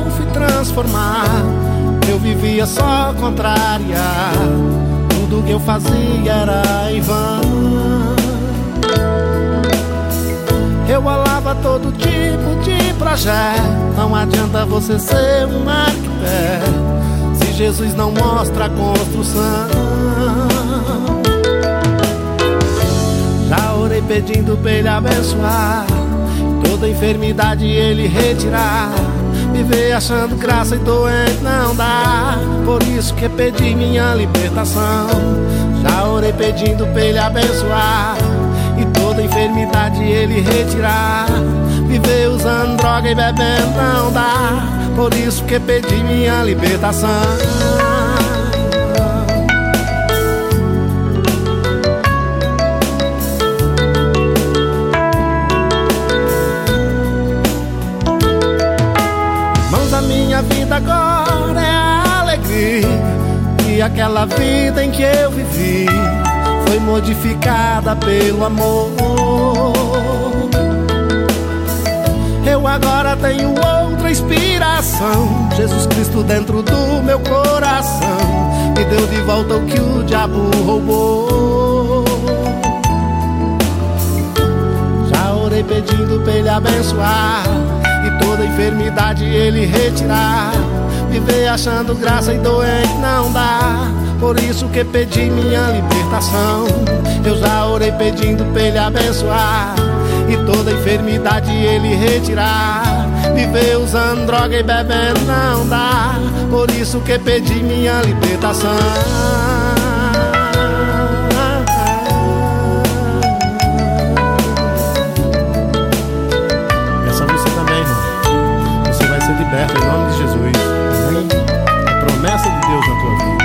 fui transformar. Eu vivia só contrária, tudo que eu fazia era em vão. Eu bolava todo tipo de projeto. Não adianta você ser um arquiteto se Jesus não mostra a construção. Já orei pedindo pra Ele abençoar, toda enfermidade Ele retirar. Viver achando graça e doente não dá, por isso que pedi minha libertação. Já orei pedindo pra Ele abençoar e toda enfermidade Ele retirar. Viver usando droga e bebendo não dá, por isso que pedi minha libertação. Irmãos, a minha vida agora é a alegria, e aquela vida em que eu vivi foi modificada pelo amor. Eu agora tenho outra inspiração, Jesus Cristo dentro do meu coração me deu de volta o que o diabo roubou. Já orei pedindo pra Ele abençoar e toda enfermidade Ele retirar. Viver achando graça e doente não dá, por isso que pedi minha libertação. Eu já orei pedindo pra Ele abençoar e toda enfermidade Ele retirar. Viver usando droga e bebendo não dá, por isso que pedi minha libertação. Essa você também, irmão. Você vai ser liberto em nome de Jesus. Amém? É promessa de Deus na tua vida.